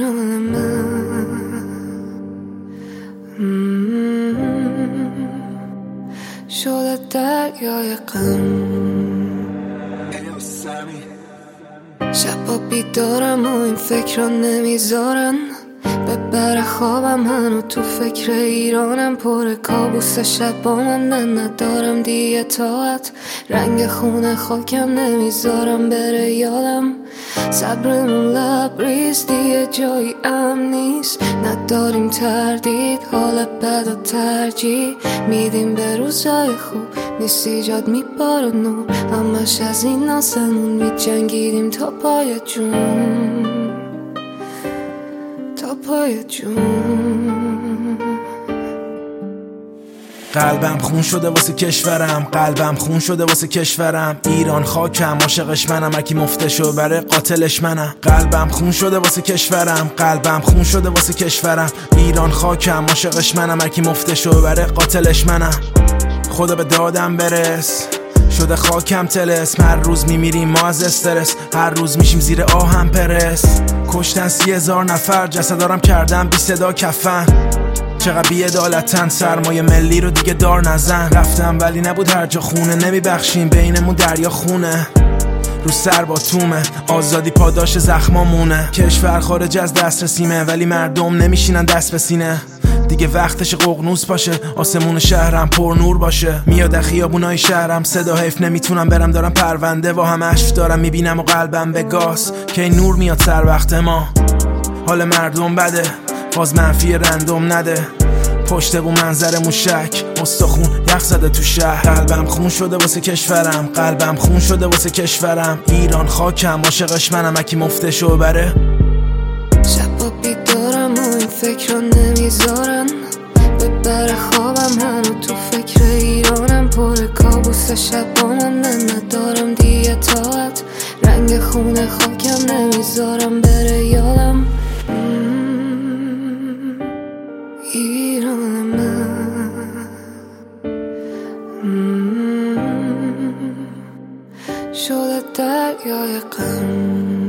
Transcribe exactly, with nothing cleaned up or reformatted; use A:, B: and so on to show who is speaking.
A: ایران من شده دریای غم. شبا بیدارم و این فکر را نمیذارن ببره خوابم، منو تو فکر ایرانم، پر کابوس شبا من ندارم دیگه طاقت، رنگ خونه خاکم نمیذارم بره یادم، صبرمون لبریز دیگه جایی ام نیست، نداریم تردید حال بد و ترجیح میدیم به روزای خوب، نیست ایجاد میباره نور، همش از این آسمون میجنگیدیم تا پای جون، تا پای جون.
B: قلبم خون شده واسه کشورم، قلبم خون شده واسه کشورم، ایران خاکم عاشقش منم، هرکی مفتشو بره قاتلش منم. قلبم خون شده واسه کشورم، قلبم خون شده واسه کشورم، ایران خاکم عاشقش منم، هرکی مفتشو بره قاتلش منم. خدا به دادم برس، شده خاکم تلس، هر روز میمیریم ما از استرس، هر روز میشیم زیر آهم پرس، کشتن سی هزار نفر، جسدارم کردن بی صدا کفن، چقدر بی‌عدالتن، سرمایه ملی رو دیگه دار نزن، رفتم ولی نبود هر جا خونه، نمیبخشیم بینمون دریا خونه، رو سر با تومه، آزادی پاداش زخمامونه، کشور خارج از دسترسیمه ولی مردم نمیشینن دست به سینه، دیگه وقتش ققنوس باشه، آسمون شهرم پر نور باشه، میاد خیابونای شهرم صدا، حیف نمیتونم برم دارم پرونده و هم اشک دارم میبینم و قلبم به گاز که این نور میاد سر وقت ما، حال مردم بده باز منفی رندوم نده، پشت بو منظرمون شک، استخون یخ زده تو شهر، قلبم خون شده واسه کشورم، قلبم خون شده واسه کشورم، ایران خاکم عاشقش منم، هرکی مفتشو بره.
A: شبا بیدارم و این فکر را نمیذارن ببره خوابم، منو تو فکر ایرانم، پر کابوس شبا من ندارم دیگه طاقت، رنگ خونه خاکم نمیذارم بره یادم، ایران من شده دریای غم.